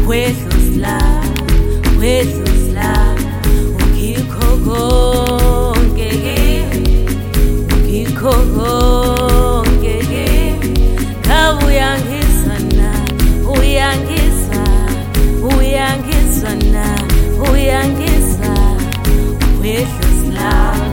wedluzla ungikho konke ungikho konke ngabe uyangizana uyangizwa na uyangizwa wedluzla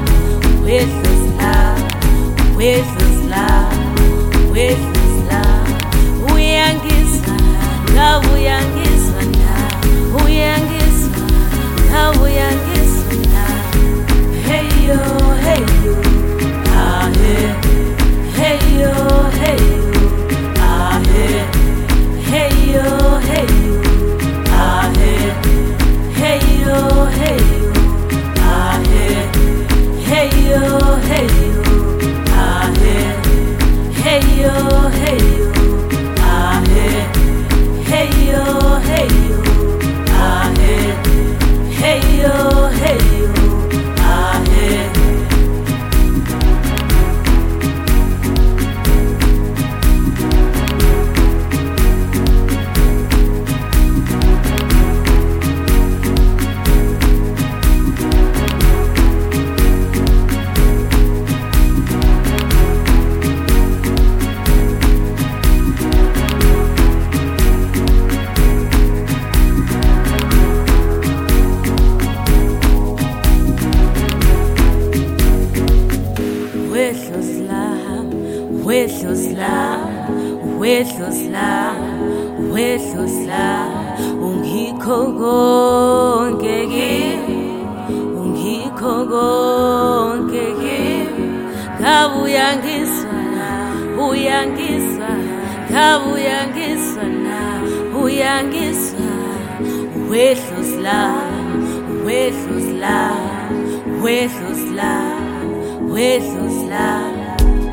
uyangizwa ngabe uyangizwa na uyangizwa ngabe uyangizwa na hey yo ah hey yo ah hey yo ah hey yo ah hey yo ah hey yo ah hey yo ah hey yo ah wedluzla ungikho konke ngabe uyangizwa ngabe uyangizwa na uyangizwa wedluzla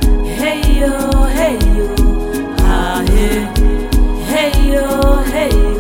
hey yo ah hey yo